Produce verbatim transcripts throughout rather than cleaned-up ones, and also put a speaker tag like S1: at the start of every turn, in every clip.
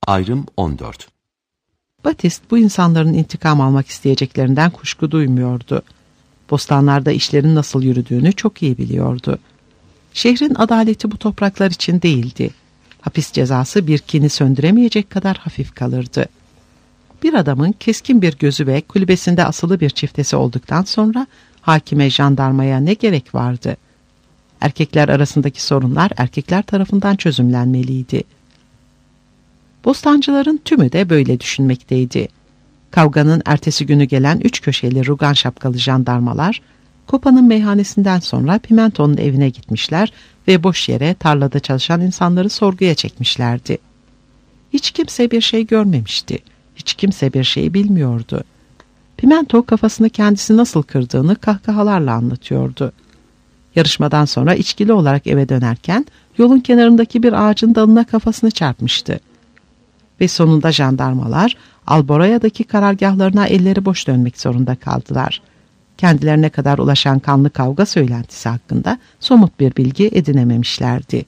S1: Ayrım on dört.
S2: Batist bu insanların intikam almak isteyeceklerinden kuşku duymuyordu. Bostanlarda işlerin nasıl yürüdüğünü çok iyi biliyordu. Şehrin adaleti bu topraklar için değildi. Hapis cezası bir kini söndüremeyecek kadar hafif kalırdı. Bir adamın keskin bir gözü ve kulübesinde asılı bir çiftesi olduktan sonra hakime, jandarmaya ne gerek vardı? Erkekler arasındaki sorunlar erkekler tarafından çözümlenmeliydi. Bostancıların tümü de böyle düşünmekteydi. Kavganın ertesi günü gelen üç köşeli rugan şapkalı jandarmalar, Kopa'nın meyhanesinden sonra Pimento'nun evine gitmişler ve boş yere tarlada çalışan insanları sorguya çekmişlerdi. Hiç kimse bir şey görmemişti. Hiç kimse bir şey bilmiyordu. Pimento kafasını kendisi nasıl kırdığını kahkahalarla anlatıyordu. Yarışmadan sonra içkili olarak eve dönerken yolun kenarındaki bir ağacın dalına kafasını çarpmıştı. Ve sonunda jandarmalar Alboraya'daki karargahlarına elleri boş dönmek zorunda kaldılar. Kendilerine kadar ulaşan kanlı kavga söylentisi hakkında somut bir bilgi edinememişlerdi.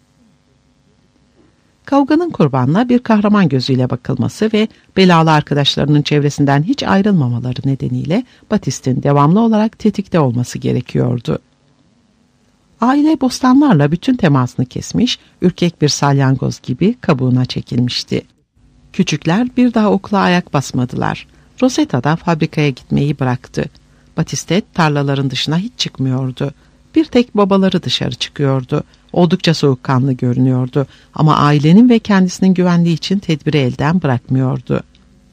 S2: Kavganın kurbanına bir kahraman gözüyle bakılması ve belalı arkadaşlarının çevresinden hiç ayrılmamaları nedeniyle Batist'in devamlı olarak tetikte olması gerekiyordu. Aile bostanlarla bütün temasını kesmiş, ürkek bir salyangoz gibi kabuğuna çekilmişti. Küçükler bir daha okula ayak basmadılar. Rosetta da fabrikaya gitmeyi bıraktı. Batiste tarlaların dışına hiç çıkmıyordu. Bir tek babaları dışarı çıkıyordu. Oldukça soğukkanlı görünüyordu ama ailenin ve kendisinin güvenliği için tedbiri elden bırakmıyordu.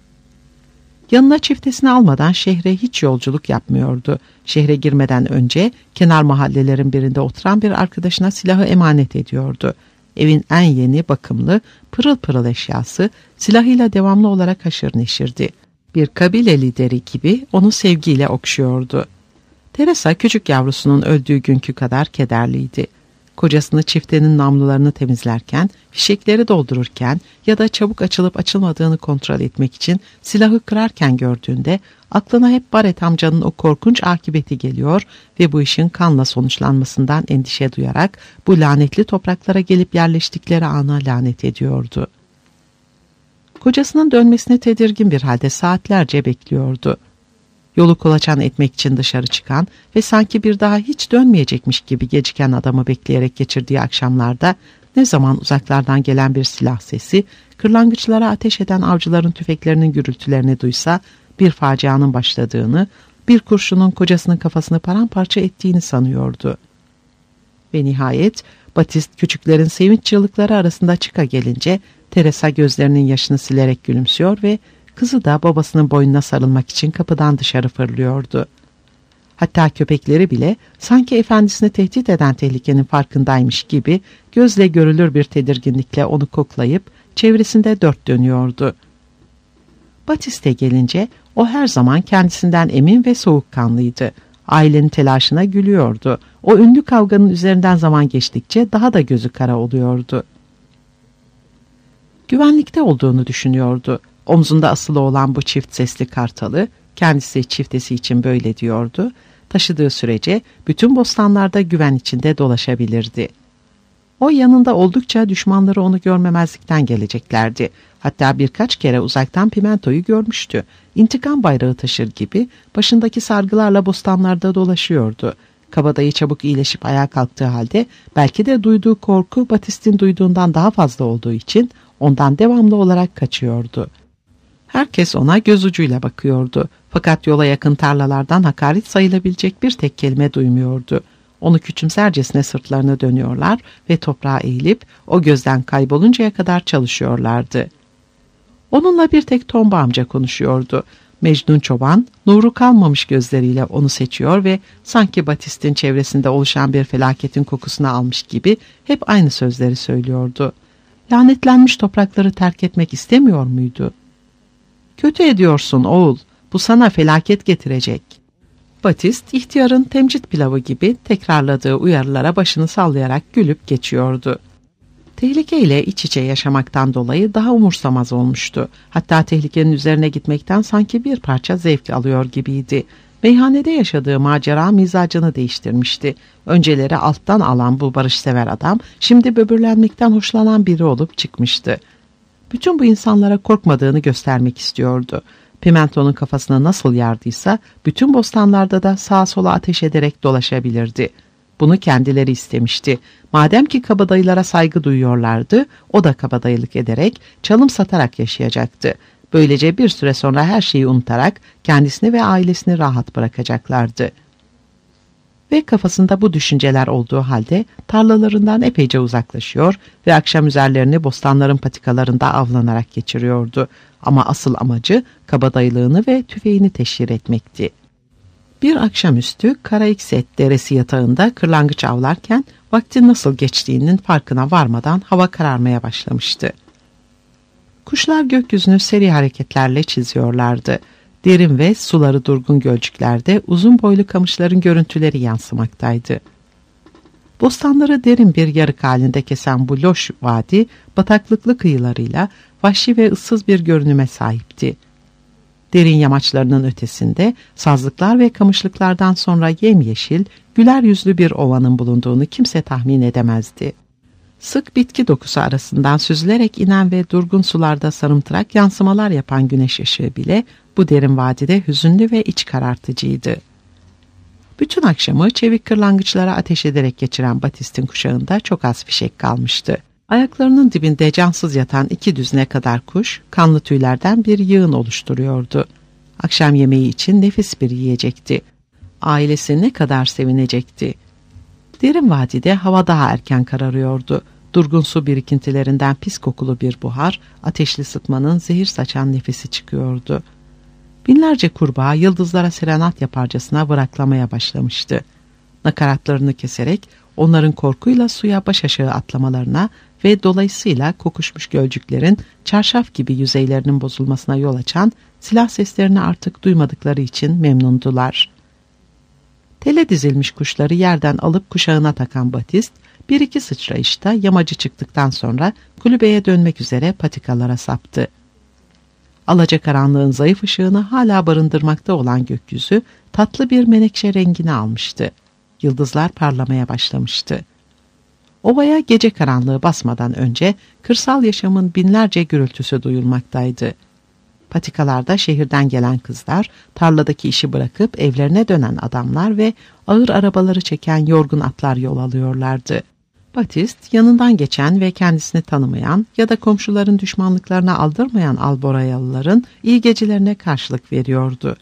S2: Yanına çiftesini almadan şehre hiç yolculuk yapmıyordu. Şehre girmeden önce kenar mahallelerin birinde oturan bir arkadaşına silahı emanet ediyordu. Evin en yeni, bakımlı, pırıl pırıl eşyası silahıyla devamlı olarak haşır neşirdi. Bir kabile lideri gibi onu sevgiyle okşuyordu. Teresa küçük yavrusunun öldüğü günkü kadar kederliydi. Kocasını çiftenin namlularını temizlerken, fişekleri doldururken ya da çabuk açılıp açılmadığını kontrol etmek için silahı kırarken gördüğünde aklına hep Barret amcanın o korkunç akıbeti geliyor ve bu işin kanla sonuçlanmasından endişe duyarak bu lanetli topraklara gelip yerleştikleri ana lanet ediyordu. Kocasının dönmesine tedirgin bir halde saatlerce bekliyordu. Yolu kolaçan etmek için dışarı çıkan ve sanki bir daha hiç dönmeyecekmiş gibi geciken adamı bekleyerek geçirdiği akşamlarda ne zaman uzaklardan gelen bir silah sesi, kırlangıçlara ateş eden avcıların tüfeklerinin gürültülerini duysa bir facianın başladığını, bir kurşunun kocasının kafasını paramparça ettiğini sanıyordu. Ve nihayet Batist küçüklerin sevinç çığlıkları arasında çıka gelince Teresa gözlerinin yaşını silerek gülümsüyor ve kızı da babasının boynuna sarılmak için kapıdan dışarı fırlıyordu. Hatta köpekleri bile sanki efendisini tehdit eden tehlikenin farkındaymış gibi gözle görülür bir tedirginlikle onu koklayıp çevresinde dört dönüyordu. Batiste gelince o her zaman kendisinden emin ve soğukkanlıydı. Ailenin telaşına gülüyordu. O ünlü kavganın üzerinden zaman geçtikçe daha da gözü kara oluyordu. Güvenlikte olduğunu düşünüyordu. Omzunda asılı olan bu çift sesli kartalı, kendisi çiftesi için böyle diyordu, taşıdığı sürece bütün bostanlarda güven içinde dolaşabilirdi. O yanında oldukça düşmanları onu görmemezlikten geleceklerdi. Hatta birkaç kere uzaktan Pimento'yu görmüştü. İntikam bayrağı taşır gibi başındaki sargılarla bostanlarda dolaşıyordu. Kabadayı çabuk iyileşip ayağa kalktığı halde belki de duyduğu korku Batist'in duyduğundan daha fazla olduğu için ondan devamlı olarak kaçıyordu. Herkes ona göz ucuyla bakıyordu. Fakat yola yakın tarlalardan hakaret sayılabilecek bir tek kelime duymuyordu. Onu küçümsercesine sırtlarını dönüyorlar ve toprağa eğilip o gözden kayboluncaya kadar çalışıyorlardı. Onunla bir tek Tomba amca konuşuyordu. Mecnun çoban, nuru kalmamış gözleriyle onu seçiyor ve sanki Batist'in çevresinde oluşan bir felaketin kokusunu almış gibi hep aynı sözleri söylüyordu. Lanetlenmiş toprakları terk etmek istemiyor muydu? Kötü ediyorsun oğul, bu sana felaket getirecek. Batist, ihtiyarın temcit pilavı gibi tekrarladığı uyarılara başını sallayarak gülüp geçiyordu. Tehlikeyle iç içe yaşamaktan dolayı daha umursamaz olmuştu. Hatta tehlikenin üzerine gitmekten sanki bir parça zevk alıyor gibiydi. Meyhanede yaşadığı macera mizacını değiştirmişti. Önceleri alttan alan bu barışsever adam, şimdi böbürlenmekten hoşlanan biri olup çıkmıştı. Bütün bu insanlara korkmadığını göstermek istiyordu. Pimento'nun kafasına nasıl yardıysa bütün bostanlarda da sağa sola ateş ederek dolaşabilirdi. Bunu kendileri istemişti. Madem ki kabadayılara saygı duyuyorlardı, o da kabadayılık ederek, çalım satarak yaşayacaktı. Böylece bir süre sonra her şeyi unutarak kendisini ve ailesini rahat bırakacaklardı. Ve kafasında bu düşünceler olduğu halde tarlalarından epeyce uzaklaşıyor ve akşam üzerlerini bostanların patikalarında avlanarak geçiriyordu. Ama asıl amacı kabadayılığını ve tüfeğini teşhir etmekti. Bir akşamüstü Karaikset deresi yatağında kırlangıç avlarken vaktin nasıl geçtiğinin farkına varmadan hava kararmaya başlamıştı. Kuşlar gökyüzünü seri hareketlerle çiziyorlardı. Derin ve suları durgun gölcüklerde uzun boylu kamışların görüntüleri yansımaktaydı. Bostanları derin bir yarık halinde kesen bu loş vadi, bataklıklı kıyılarıyla vahşi ve ıssız bir görünüme sahipti. Derin yamaçlarının ötesinde sazlıklar ve kamışlıklardan sonra yemyeşil, güler yüzlü bir ovanın bulunduğunu kimse tahmin edemezdi. Sık bitki dokusu arasından süzülerek inen ve durgun sularda sarımtırak yansımalar yapan güneş ışığı bile bu derin vadide hüzünlü ve iç karartıcıydı. Bütün akşamı çevik kırlangıçlara ateş ederek geçiren Batist'in kuşağında çok az fişek kalmıştı. Ayaklarının dibinde cansız yatan iki düzine kadar kuş, kanlı tüylerden bir yığın oluşturuyordu. Akşam yemeği için nefis bir yiyecekti. Ailesi ne kadar sevinecekti. Derin vadide hava daha erken kararıyordu. Durgun su birikintilerinden pis kokulu bir buhar, ateşli sıtmanın zehir saçan nefesi çıkıyordu. Binlerce kurbağa yıldızlara serenat yaparcasına bıraklamaya başlamıştı. Nakaratlarını keserek onların korkuyla suya baş aşağı atlamalarına ve dolayısıyla kokuşmuş gölcüklerin çarşaf gibi yüzeylerinin bozulmasına yol açan silah seslerini artık duymadıkları için memnundular. Tele dizilmiş kuşları yerden alıp kuşağına takan Batist, bir iki sıçrayışta yamacı çıktıktan sonra kulübeye dönmek üzere patikalara saptı. Alacakaranlığın zayıf ışığını hala barındırmakta olan gökyüzü tatlı bir menekşe rengini almıştı. Yıldızlar parlamaya başlamıştı. Ovaya gece karanlığı basmadan önce kırsal yaşamın binlerce gürültüsü duyulmaktaydı. Patikalarda şehirden gelen kızlar, tarladaki işi bırakıp evlerine dönen adamlar ve ağır arabaları çeken yorgun atlar yol alıyorlardı. Batist, yanından geçen ve kendisini tanımayan ya da komşuların düşmanlıklarına aldırmayan Alborayalıların iyi gecelerine karşılık veriyordu.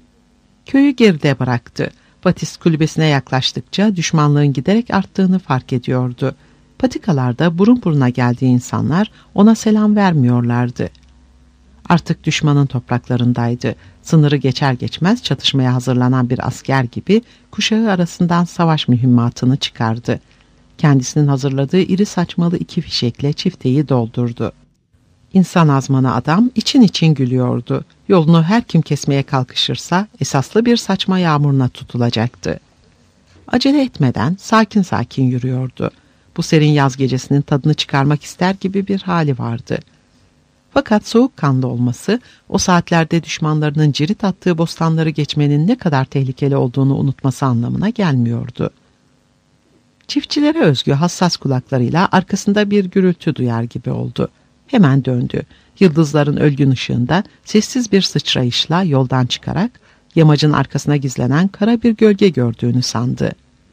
S2: Köyü geride bıraktı. Batist kulübesine yaklaştıkça düşmanlığın giderek arttığını fark ediyordu. Patikalarda burun buruna geldiği insanlar ona selam vermiyorlardı. Artık düşmanın topraklarındaydı. Sınırı geçer geçmez çatışmaya hazırlanan bir asker gibi kuşağı arasından savaş mühimmatını çıkardı. Kendisinin hazırladığı iri saçmalı iki fişekle çifteyi doldurdu. İnsan azmanı adam için için gülüyordu. Yolunu her kim kesmeye kalkışırsa esaslı bir saçma yağmuruna tutulacaktı. Acele etmeden sakin sakin yürüyordu. Bu serin yaz gecesinin tadını çıkarmak ister gibi bir hali vardı. Fakat soğukkanlı olması, o saatlerde düşmanlarının cirit attığı bostanları geçmenin ne kadar tehlikeli olduğunu unutması anlamına gelmiyordu. Çiftçilere özgü hassas kulaklarıyla arkasında bir gürültü duyar gibi oldu. Hemen döndü. Yıldızların ölgün ışığında sessiz bir sıçrayışla yoldan çıkarak yamacın arkasına gizlenen kara bir gölge gördüğünü sandı.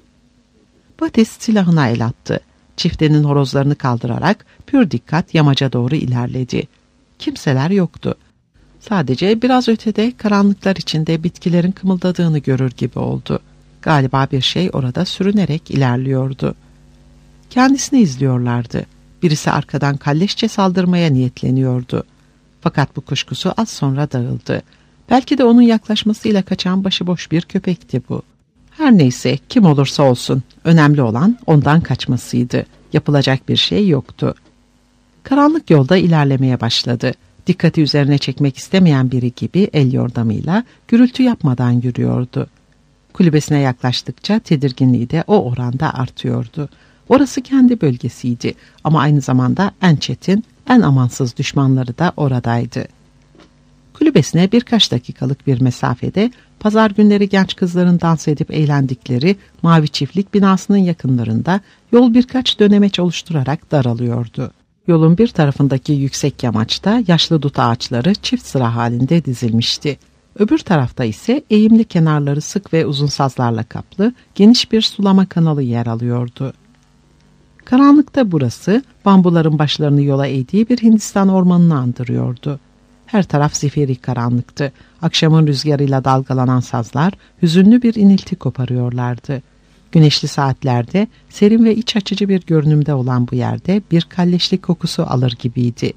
S2: Batist silahına el attı. Çiftenin horozlarını kaldırarak pür dikkat yamaca doğru ilerledi. Kimseler yoktu. Sadece biraz ötede karanlıklar içinde bitkilerin kımıldadığını görür gibi oldu. Galiba bir şey orada sürünerek ilerliyordu. Kendisini izliyorlardı. Birisi arkadan kalleşçe saldırmaya niyetleniyordu. Fakat bu kuşkusu az sonra dağıldı. Belki de onun yaklaşmasıyla kaçan başıboş bir köpekti bu. Her neyse, kim olursa olsun, önemli olan ondan kaçmasıydı. Yapılacak bir şey yoktu. Karanlık yolda ilerlemeye başladı. Dikkati üzerine çekmek istemeyen biri gibi el yordamıyla gürültü yapmadan yürüyordu. Kulübesine yaklaştıkça tedirginliği de o oranda artıyordu. Orası kendi bölgesiydi ama aynı zamanda en çetin, en amansız düşmanları da oradaydı. Kulübesine birkaç dakikalık bir mesafede pazar günleri genç kızların dans edip eğlendikleri mavi çiftlik binasının yakınlarında yol birkaç dönemeç oluşturarak daralıyordu. Yolun bir tarafındaki yüksek yamaçta yaşlı dut ağaçları çift sıra halinde dizilmişti. Öbür tarafta ise eğimli kenarları sık ve uzun sazlarla kaplı geniş bir sulama kanalı yer alıyordu. Karanlıkta burası bambuların başlarını yola eğdiği bir Hindistan ormanını andırıyordu. Her taraf zifiri karanlıktı. Akşamın rüzgarıyla dalgalanan sazlar hüzünlü bir inilti koparıyorlardı. Güneşli saatlerde serin ve iç açıcı bir görünümde olan bu yerde bir kalleşlik kokusu alır gibiydi.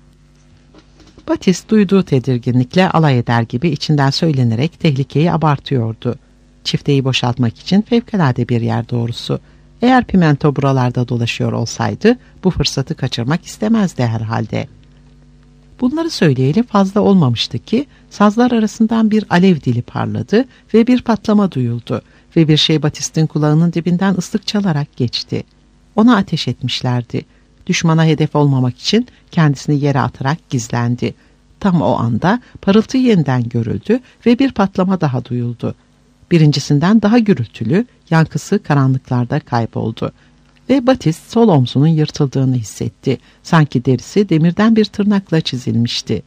S2: Batiste duyduğu tedirginlikle alay eder gibi içinden söylenerek tehlikeyi abartıyordu. Çifteyi boşaltmak için fevkalade bir yer doğrusu. Eğer Pimento buralarda dolaşıyor olsaydı bu fırsatı kaçırmak istemezdi herhalde. Bunları söyleyeli fazla olmamıştı ki sazlar arasından bir alev dili parladı ve bir patlama duyuldu ve bir şey Batiste'in kulağının dibinden ıslık çalarak geçti. Ona ateş etmişlerdi. Düşmana hedef olmamak için kendisini yere atarak gizlendi. Tam o anda parıltı yeniden görüldü ve bir patlama daha duyuldu. Birincisinden daha gürültülü, yankısı karanlıklarda kayboldu. Ve Batiste sol omzunun yırtıldığını hissetti. Sanki derisi demirden bir tırnakla çizilmişti.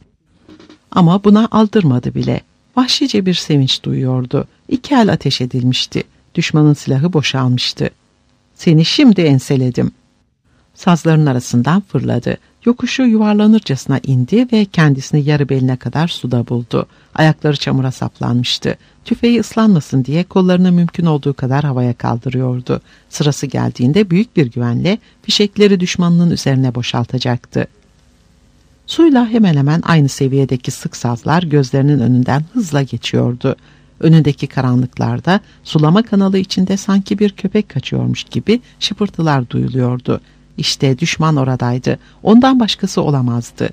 S2: Ama buna aldırmadı bile. Vahşice bir sevinç duyuyordu. İki el ateş edilmişti. Düşmanın silahı boşalmıştı. "Seni şimdi enseledim." Sazların arasından fırladı. Yokuşu yuvarlanırcasına indi ve kendisini yarı beline kadar suda buldu. Ayakları çamura saplanmıştı. Tüfeği ıslanmasın diye kollarını mümkün olduğu kadar havaya kaldırıyordu. Sırası geldiğinde büyük bir güvenle fişekleri düşmanının üzerine boşaltacaktı. Suyla hemen hemen aynı seviyedeki sık sazlar gözlerinin önünden hızla geçiyordu. Önündeki karanlıklarda sulama kanalı içinde sanki bir köpek kaçıyormuş gibi şıpırtılar duyuluyordu. İşte düşman oradaydı. Ondan başkası olamazdı.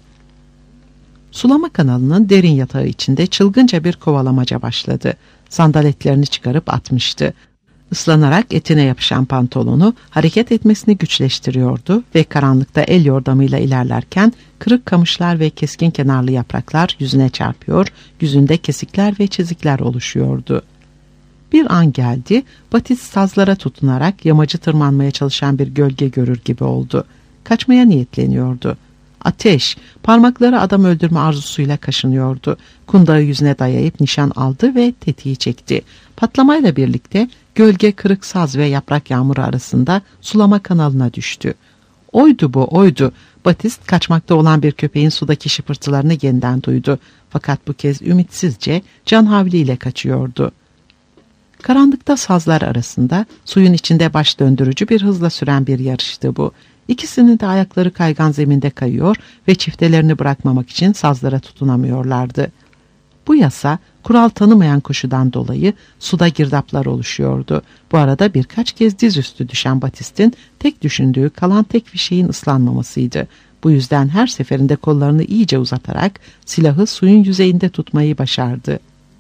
S2: Sulama kanalının derin yatağı içinde çılgınca bir kovalamaca başladı. Sandaletlerini çıkarıp atmıştı. Islanarak etine yapışan pantolonu hareket etmesini güçleştiriyordu ve karanlıkta el yordamıyla ilerlerken kırık kamışlar ve keskin kenarlı yapraklar yüzüne çarpıyor, yüzünde kesikler ve çizikler oluşuyordu. Bir an geldi, Batiste sazlara tutunarak yamacı tırmanmaya çalışan bir gölge görür gibi oldu. Kaçmaya niyetleniyordu. Ateş, parmakları adam öldürme arzusuyla kaşınıyordu. Kundağı yüzüne dayayıp nişan aldı ve tetiği çekti. Patlamayla birlikte gölge kırık saz ve yaprak yağmuru arasında sulama kanalına düştü. Oydu bu, oydu. Batiste kaçmakta olan bir köpeğin sudaki şıpırtılarını yeniden duydu. Fakat bu kez ümitsizce, can havliyle kaçıyordu. Karanlıkta sazlar arasında suyun içinde baş döndürücü bir hızla süren bir yarıştı bu. İkisinin de ayakları kaygan zeminde kayıyor ve çiftelerini bırakmamak için sazlara tutunamıyorlardı. Bu yasa kural tanımayan koşudan dolayı suda girdaplar oluşuyordu. Bu arada birkaç kez dizüstü düşen Batiste'in tek düşündüğü kalan tek fişeğin ıslanmamasıydı. Bu yüzden her seferinde kollarını iyice uzatarak silahı suyun yüzeyinde tutmayı başardı.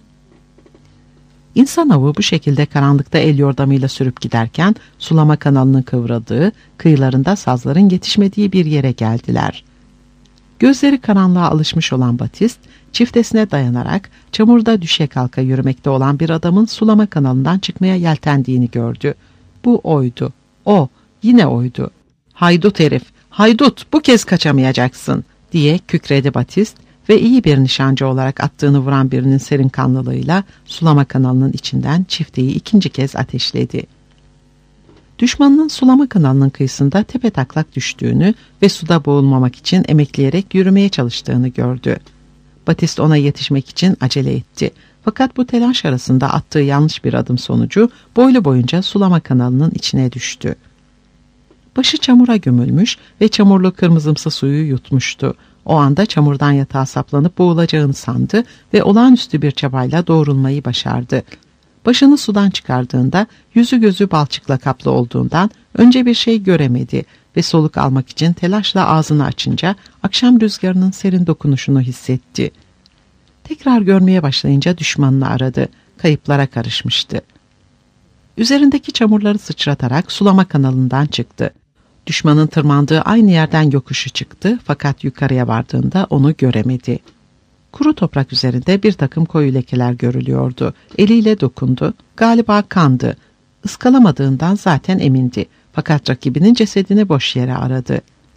S2: İnsan avı bu şekilde karanlıkta el yordamıyla sürüp giderken sulama kanalının kıvradığı, kıyılarında sazların yetişmediği bir yere geldiler. Gözleri karanlığa alışmış olan Batiste, çiftesine dayanarak çamurda düşe kalka yürümekte olan bir adamın sulama kanalından çıkmaya yeltendiğini gördü. Bu oydu. O, yine oydu. "Haydut herif, haydut, bu kez kaçamayacaksın," diye kükredi Batiste ve iyi bir nişancı olarak attığını vuran birinin serin kanlılığıyla sulama kanalının içinden çifteyi ikinci kez ateşledi. Düşmanının sulama kanalının kıyısında tepetaklak düştüğünü ve suda boğulmamak için emekleyerek yürümeye çalıştığını gördü. Batiste ona yetişmek için acele etti. Fakat bu telaş arasında attığı yanlış bir adım sonucu boylu boyunca sulama kanalının içine düştü. Başı çamura gömülmüş ve çamurlu kırmızımsı suyu yutmuştu. O anda çamurdan yatağa saplanıp boğulacağını sandı ve olağanüstü bir çabayla doğrulmayı başardı. Başını sudan çıkardığında yüzü gözü balçıkla kaplı olduğundan önce bir şey göremedi ve soluk almak için telaşla ağzını açınca akşam rüzgarının serin dokunuşunu hissetti. Tekrar görmeye başlayınca düşmanını aradı. Kayıplara karışmıştı. Üzerindeki çamurları sıçratarak sulama kanalından çıktı. Düşmanın tırmandığı aynı yerden yokuşu çıktı fakat yukarıya vardığında onu göremedi. Kuru toprak üzerinde bir takım koyu lekeler görülüyordu. Eliyle dokundu. Galiba kandı. Iskalamadığından zaten emindi. Fakat rakibinin cesedini boş yere aradı.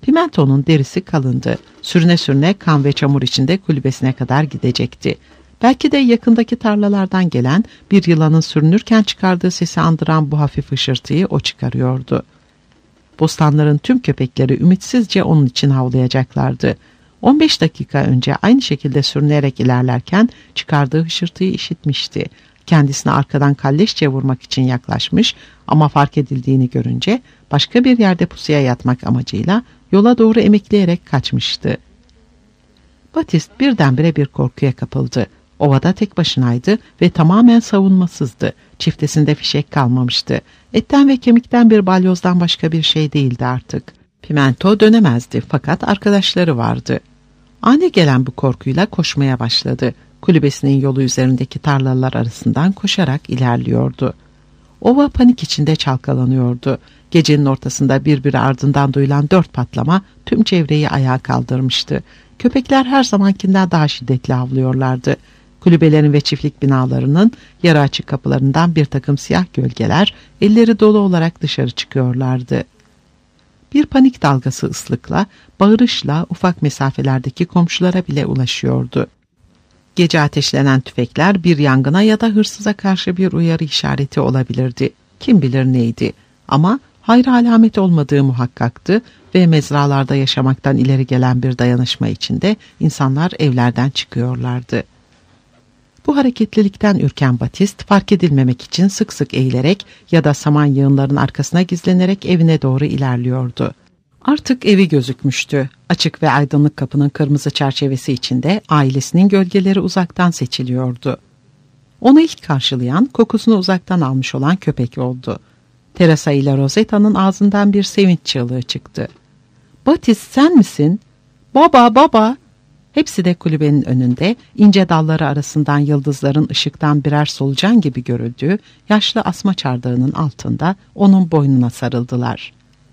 S2: Pimento'nun derisi kalındı. Sürüne sürüne kan ve çamur içinde kulübesine kadar gidecekti. Belki de yakındaki tarlalardan gelen bir yılanın sürünürken çıkardığı sesi andıran bu hafif hışırtıyı o çıkarıyordu. Bostanların tüm köpekleri ümitsizce onun için havlayacaklardı. on beş dakika önce aynı şekilde sürünerek ilerlerken çıkardığı hışırtıyı işitmişti. Kendisine arkadan kalleşçe vurmak için yaklaşmış ama fark edildiğini görünce başka bir yerde pusuya yatmak amacıyla yola doğru emekleyerek kaçmıştı. Batist birdenbire bir korkuya kapıldı. Ovada tek başınaydı ve tamamen savunmasızdı. Çiftesinde fişek kalmamıştı. Etten ve kemikten bir balyozdan başka bir şey değildi artık. Pimento dönemezdi fakat arkadaşları vardı. Ani gelen bu korkuyla koşmaya başladı. Kulübesinin yolu üzerindeki tarlalar arasından koşarak ilerliyordu. Ova panik içinde çalkalanıyordu. Gecenin ortasında birbiri ardından duyulan dört patlama tüm çevreyi ayağa kaldırmıştı. Köpekler her zamankinden daha şiddetli havlıyorlardı. Kulübelerin ve çiftlik binalarının yarı açık kapılarından bir takım siyah gölgeler elleri dolu olarak dışarı çıkıyorlardı. Bir panik dalgası ıslıkla, bağırışla ufak mesafelerdeki komşulara bile ulaşıyordu. Gece ateşlenen tüfekler bir yangına ya da hırsıza karşı bir uyarı işareti olabilirdi. Kim bilir neydi ama hayra alamet olmadığı muhakkaktı ve mezralarda yaşamaktan ileri gelen bir dayanışma içinde insanlar evlerden çıkıyorlardı. Bu hareketlilikten ürken Batist fark edilmemek için sık sık eğilerek ya da saman yığınların arkasına gizlenerek evine doğru ilerliyordu. Artık evi gözükmüştü. Açık ve aydınlık kapının kırmızı çerçevesi içinde ailesinin gölgeleri uzaktan seçiliyordu. Onu ilk karşılayan, kokusunu uzaktan almış olan köpek oldu. Teresa ile Rosetta'nın ağzından bir sevinç çığlığı çıktı. "Batist, sen misin? Baba, baba!" Hepsi de kulübenin önünde, ince dalları arasından yıldızların ışıktan birer solucan gibi görüldüğü yaşlı asma çardağının altında onun boynuna sarıldılar.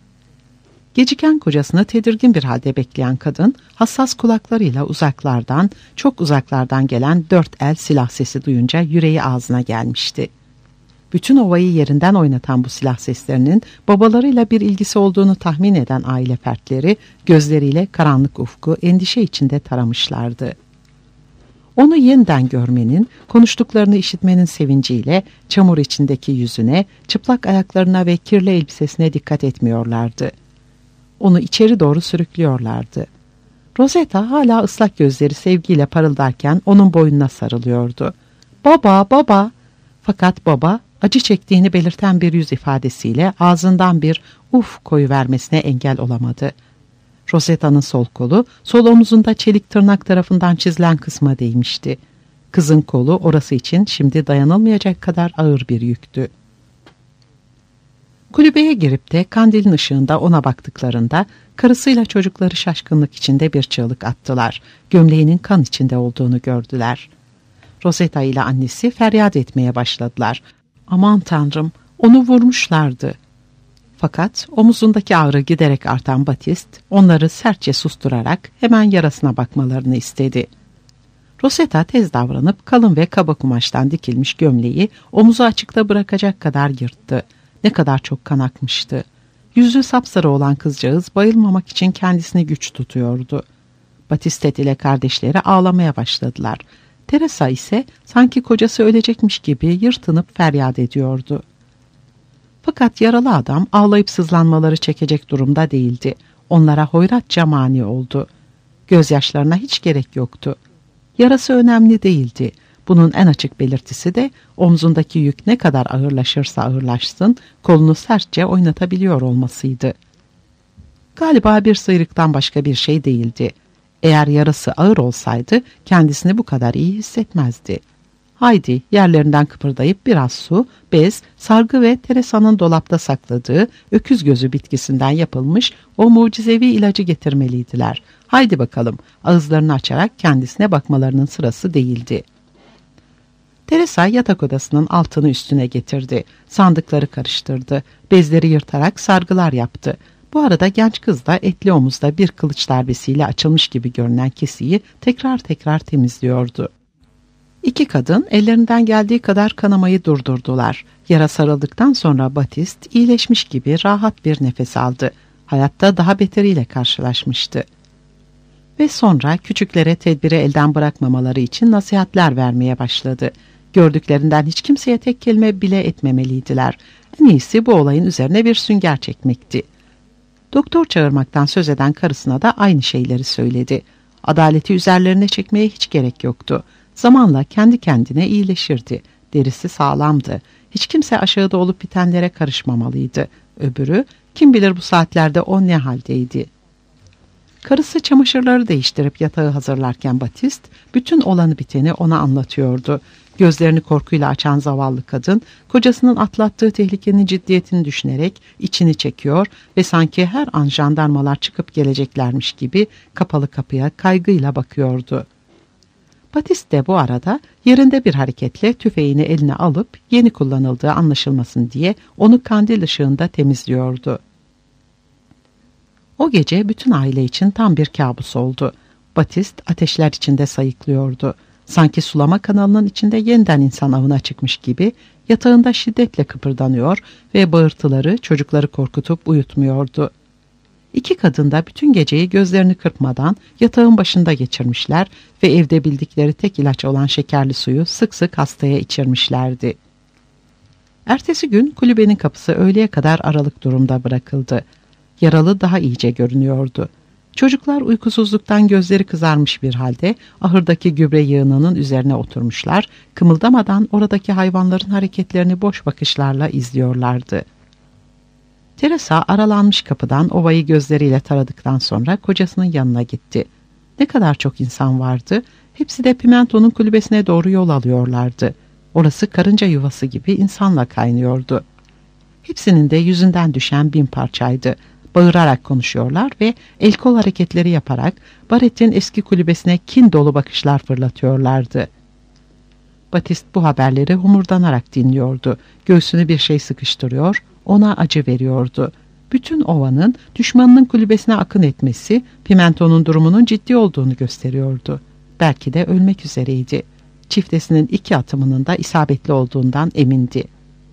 S2: Geciken kocasını tedirgin bir halde bekleyen kadın, hassas kulaklarıyla uzaklardan, çok uzaklardan gelen dört el silah sesi duyunca yüreği ağzına gelmişti. Bütün ovayı yerinden oynatan bu silah seslerinin babalarıyla bir ilgisi olduğunu tahmin eden aile fertleri gözleriyle karanlık ufku endişe içinde taramışlardı. Onu yeniden görmenin, konuştuklarını işitmenin sevinciyle çamur içindeki yüzüne, çıplak ayaklarına ve kirli elbisesine dikkat etmiyorlardı. Onu içeri doğru sürüklüyorlardı. Rosetta hala ıslak gözleri sevgiyle parıldarken onun boynuna sarılıyordu. "Baba, baba!" Fakat baba acı çektiğini belirten bir yüz ifadesiyle ağzından bir uf koyuvermesine engel olamadı. Rosetta'nın sol kolu sol omuzunda çelik tırnak tarafından çizilen kısma değmişti. Kızın kolu orası için şimdi dayanılmayacak kadar ağır bir yüktü. Kulübeye girip de kandilin ışığında ona baktıklarında karısıyla çocukları şaşkınlık içinde bir çığlık attılar. Gömleğinin kan içinde olduğunu gördüler. Rosetta ile annesi feryat etmeye başladılar. "Aman Tanrım, onu vurmuşlardı." Fakat omuzundaki ağrı giderek artan Batist onları sertçe susturarak hemen yarasına bakmalarını istedi. Rosetta tez davranıp kalın ve kaba kumaştan dikilmiş gömleği omuzu açıkta bırakacak kadar yırttı. Ne kadar çok kan akmıştı. Yüzü sapsarı olan kızcağız bayılmamak için kendisini güç tutuyordu. Batistet ile kardeşleri ağlamaya başladılar. Teresa ise sanki kocası ölecekmiş gibi yırtınıp feryat ediyordu. Fakat yaralı adam ağlayıp sızlanmaları çekecek durumda değildi. Onlara hoyratça mani oldu. Gözyaşlarına hiç gerek yoktu. Yarası önemli değildi. Bunun en açık belirtisi de omzundaki yük ne kadar ağırlaşırsa ağırlaşsın kolunu sertçe oynatabiliyor olmasıydı. Galiba bir sıyrıktan başka bir şey değildi. Eğer yarası ağır olsaydı kendisini bu kadar iyi hissetmezdi. Haydi yerlerinden kıpırdayıp biraz su, bez, sargı ve Teresa'nın dolapta sakladığı öküz gözü bitkisinden yapılmış o mucizevi ilacı getirmeliydiler. Haydi bakalım, ağızlarını açarak kendisine bakmalarının sırası değildi. Teresa yatak odasının altını üstüne getirdi. Sandıkları karıştırdı. Bezleri yırtarak sargılar yaptı. Bu arada genç kız da etli omuzda bir kılıç darbesiyle açılmış gibi görünen kesiyi tekrar tekrar temizliyordu. İki kadın ellerinden geldiği kadar kanamayı durdurdular. Yara sarıldıktan sonra Batist iyileşmiş gibi rahat bir nefes aldı. Hayatta daha beteriyle karşılaşmıştı. Ve sonra küçüklere tedbiri elden bırakmamaları için nasihatler vermeye başladı. Gördüklerinden hiç kimseye tek kelime bile etmemeliydiler. En iyisi bu olayın üzerine bir sünger çekmekti. Doktor çağırmaktan söz eden karısına da aynı şeyleri söyledi. Adaleti üzerlerine çekmeye hiç gerek yoktu. Zamanla kendi kendine iyileşirdi. Derisi sağlamdı. Hiç kimse aşağıda olup bitenlere karışmamalıydı. Öbürü, kim bilir bu saatlerde o ne haldeydi. Karısı çamaşırları değiştirip yatağı hazırlarken Batist, bütün olanı biteni ona anlatıyordu. Gözlerini korkuyla açan zavallı kadın, kocasının atlattığı tehlikenin ciddiyetini düşünerek içini çekiyor ve sanki her an jandarmalar çıkıp geleceklermiş gibi kapalı kapıya kaygıyla bakıyordu. Batist de bu arada yerinde bir hareketle tüfeğini eline alıp yeni kullanıldığı anlaşılmasın diye onu kandil ışığında temizliyordu. O gece bütün aile için tam bir kabus oldu. Batist ateşler içinde sayıklıyordu. Sanki sulama kanalının içinde yeniden insan avına çıkmış gibi yatağında şiddetle kıpırdanıyor ve bağırtıları çocukları korkutup uyutmuyordu. İki kadın da bütün geceyi gözlerini kırpmadan yatağın başında geçirmişler ve evde bildikleri tek ilaç olan şekerli suyu sık sık hastaya içirmişlerdi. Ertesi gün kulübenin kapısı öğleye kadar aralık durumda bırakıldı. Yaralı daha iyice görünüyordu. Çocuklar uykusuzluktan gözleri kızarmış bir halde ahırdaki gübre yığınının üzerine oturmuşlar, kımıldamadan oradaki hayvanların hareketlerini boş bakışlarla izliyorlardı. Teresa aralanmış kapıdan ovayı gözleriyle taradıktan sonra kocasının yanına gitti. Ne kadar çok insan vardı, hepsi de Pimento'nun kulübesine doğru yol alıyorlardı. Orası karınca yuvası gibi insanla kaynıyordu. Hepsinin de yüzünden düşen bin parçaydı. Bağırarak konuşuyorlar ve el kol hareketleri yaparak Barrett'in eski kulübesine kin dolu bakışlar fırlatıyorlardı. Batist bu haberleri homurdanarak dinliyordu. Göğsünü bir şey sıkıştırıyor, ona acı veriyordu. Bütün ovanın düşmanının kulübesine akın etmesi Pimento'nun durumunun ciddi olduğunu gösteriyordu. Belki de ölmek üzereydi. Çiftesinin iki atımının da isabetli olduğundan emindi.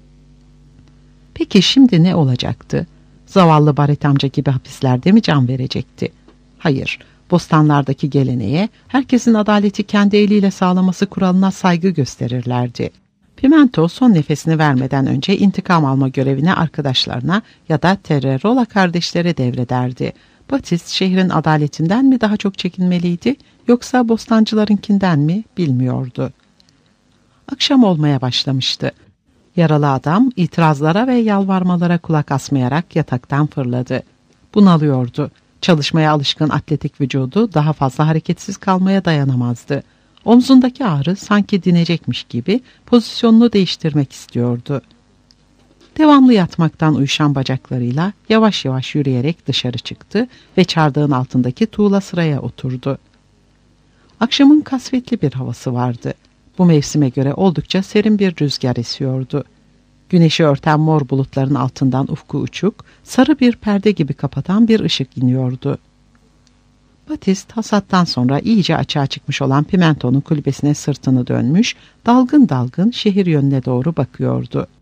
S2: Peki şimdi ne olacaktı? Zavallı Barrett amca gibi hapislerde mi can verecekti? Hayır, bostanlardaki geleneğe herkesin adaleti kendi eliyle sağlaması kuralına saygı gösterirlerdi. Pimento son nefesini vermeden önce intikam alma görevini arkadaşlarına ya da Terrerola kardeşlere devrederdi. Batist şehrin adaletinden mi daha çok çekinmeliydi yoksa bostancılarınkinden mi bilmiyordu. Akşam olmaya başlamıştı. Yaralı adam itirazlara ve yalvarmalara kulak asmayarak yataktan fırladı. Bunalıyordu. Çalışmaya alışkın atletik vücudu daha fazla hareketsiz kalmaya dayanamazdı. Omzundaki ağrı sanki dinecekmiş gibi pozisyonunu değiştirmek istiyordu. Devamlı yatmaktan uyuşan bacaklarıyla yavaş yavaş yürüyerek dışarı çıktı ve çardağın altındaki tuğla sıraya oturdu. Akşamın kasvetli bir havası vardı. Bu mevsime göre oldukça serin bir rüzgar esiyordu. Güneşi örten mor bulutların altından ufku uçuk, sarı bir perde gibi kapatan bir ışık iniyordu. Batist hasattan sonra iyice açığa çıkmış olan Pimento'nun kulübesine sırtını dönmüş, dalgın dalgın şehir yönüne doğru bakıyordu.